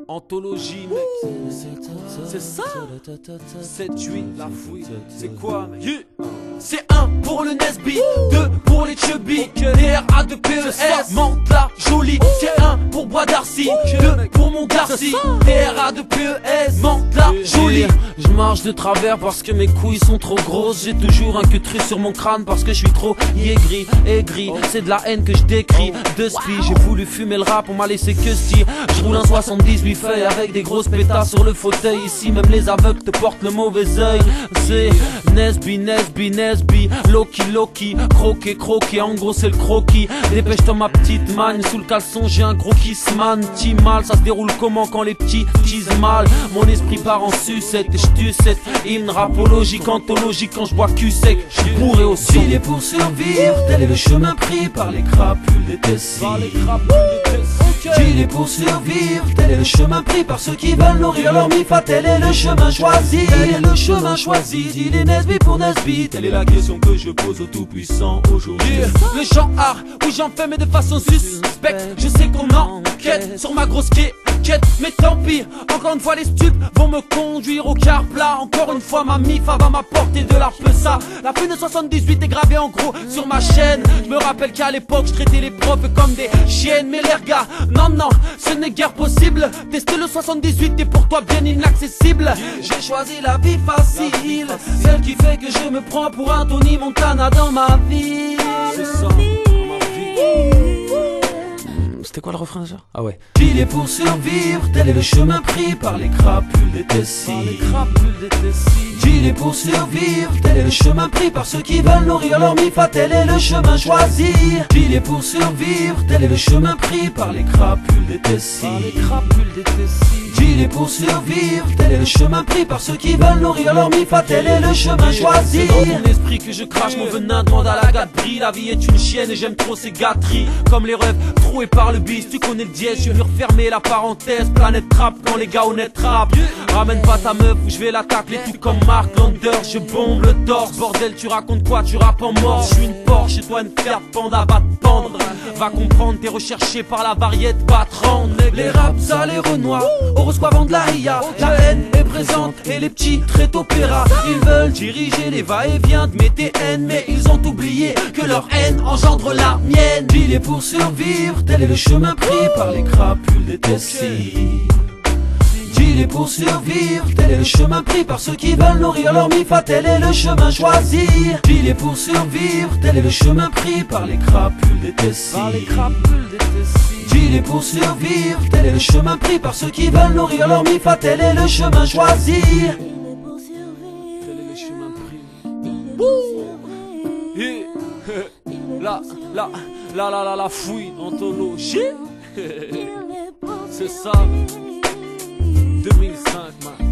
Anthologie, mec. C'est ça. 7-8, la fouille. C'est quoi, mec? C'est 1 pour le Nesby, 2 pour les Chubby, DRA de PES, Mantla, Jolie. C'est 1 pour Bois d'Arcy, 2 pour mon Garci, DRA de PES, Mantla, Jolie. Je marche de travers parce que mes couilles sont trop grosses. J'ai toujours un queutru sur mon crâne parce que je suis trop aigri. C'est de la haine que je décris. De spi, j'ai voulu fumer le rap, on m'a laissé que sti. Je roule un 78 feuilles avec des grosses pétasses sur le fauteuil. Ici même les aveugles te portent le mauvais œil. C'est Nesby, Loki, croqué, en gros c'est le croquis. Dépêche-toi ma petite manne, sous le caleçon j'ai un gros kissman. Petit mal, ça se déroule comment quand les petits disent mal. Mon esprit part en sucette et je cette hymne rapologique, anthologique quand je bois cul sec. Je suis bourré au son. Filer pour survivre, tel est le chemin pris par les crapules des Tessis. Filer pour survivre, tel est le chemin pris par ceux qui veulent nourrir leur mifa. Tel est le chemin choisi, tel est le chemin choisi. Dit les Nesby pour Nesby, telle est la question que je pose au tout-puissant aujourd'hui. Le genre art, oui j'en fais mais de façon suspecte. Je sais qu'on enquête sur ma grosse quête, mais tant pis. Encore une fois les stupes vont me conduire au quart plat. Encore une fois ma mifa va m'apporter de la ça. La fin de 78 est gravée en gros sur ma chaîne. Je me rappelle qu'à l'époque je traitais les profs comme des chiennes. Mais les gars, non, ce n'est guère possible. Tester le 78 est pour toi bien inaccessible. J'ai choisi la vie facile, celle qui fait que je me prends pour un Tony Montana dans ma vie. C'est ça, dans ma vie. C'était quoi le refrain déjà? Ah ouais. Filer pour survivre, tel est le chemin pris par les crapules des Tessis. Filer pour survivre, tel est le chemin pris par ceux qui veulent nourrir leur mifa. Tel est le chemin choisi. Filer pour survivre, tel est le chemin pris par les crapules des Tessis. Filer pour survivre, tel est le chemin pris par ceux qui veulent nourrir leur mifa. Tel est le chemin choisi. C'est dans mon esprit que je crache mon venin, demande à la gâterie. La vie est une chienne et j'aime trop ces gâteries. Comme les rêves troués par le bis, tu connais le dièse. Je suis venu refermer la parenthèse. Planète trap quand les gars honnêtes rap. Ramène pas ta meuf ou je vais la tacler tout comme Mark Lander. Je bombe le torse. Bordel, tu racontes quoi? Tu rappes en mort. Je suis une Porsche et toi une Fiat Panda. Va te pendre, va comprendre, t'es recherché par la variette, pas te rendre. Les raps à les renois, au reçoit vendre la ria. La haine est présente et les petits traitent opéra. Ils veulent diriger les va-et-vient de mes TN, mais ils ont oublié que leur haine engendre la mienne. Filer pour survivre, tel est le chemin pris par les crapules des Tessis. Filer pour survivre, tel est le chemin pris par ceux qui veulent nourrir leur mifa. Tel est le chemin choisi. Filer pour survivre, tel est le chemin pris par les crapules des Tessis. Filer pour survivre, tel est le chemin pris par ceux qui veulent nourrir leur mifa. Tel est le chemin choisi. Tel est le chemin pris. La fouille, anthologie. C'est ça. 2005, man.